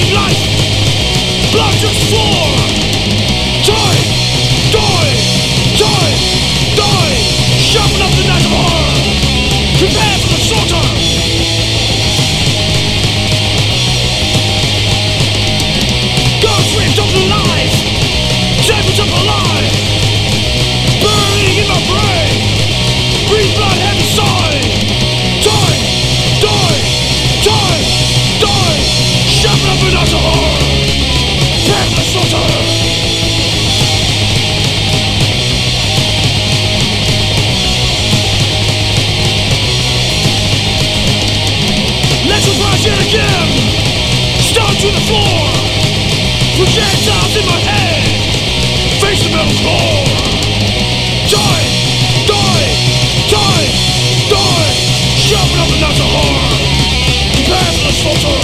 life, blood just floor. Die, die, die, die. Sharpen up the knife of horror. Prepare for the slaughter. Ghost ripped up alive. Tables up alive. Burning in my brain. Breathe blood, heavy sigh. Die, die, die, die. Sharpen up the knife of horror. Prepare for the slaughter. Yet again, stone to the floor. Projectiles in my head. Face the metal floor. Die, die, die, die. Sharpen up the knives of horror. Prepare for the slaughter.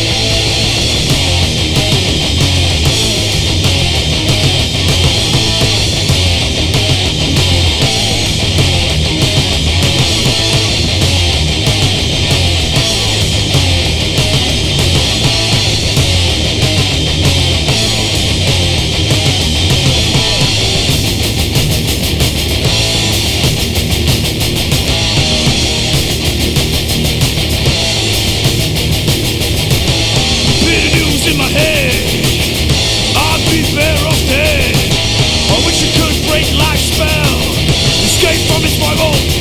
In my head, I'd be better off dead. I wish I could break life's spell, escape from its rival.